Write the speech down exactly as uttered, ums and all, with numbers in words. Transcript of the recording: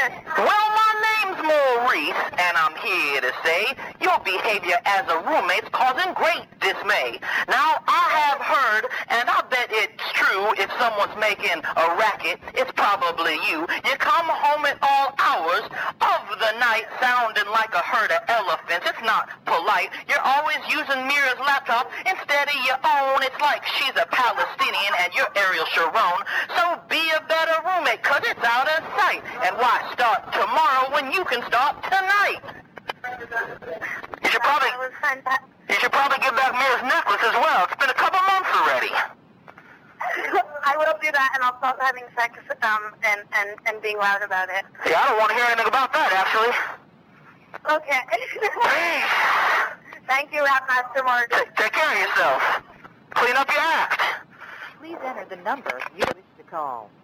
this? Well, my name's Maurice, and I'm here to say your behavior as a roommate's causing great dismay. Now, I have heard, and I bet it's true, if someone's making a racket, it's probably you. You come home at all hours of the night sounding like a herd of elephants. It's not polite. You're always using Mira's laptop instead of your own. It's like she's a Palestinian and you're Ariel Sharon. So be a better roommate, cause it's out of sight. And why start tomorrow when you can start tonight? You should probably, you should probably give back Mira's necklace as well. It's been a couple months already. I will do that, and I'll stop having sex um, and, and, and being loud about it. Yeah, I don't want to hear anything about that, actually. Okay. Thank you, Rapmaster Morgan. Take, take care of yourself. Clean up your act. Please enter the number you wish to call.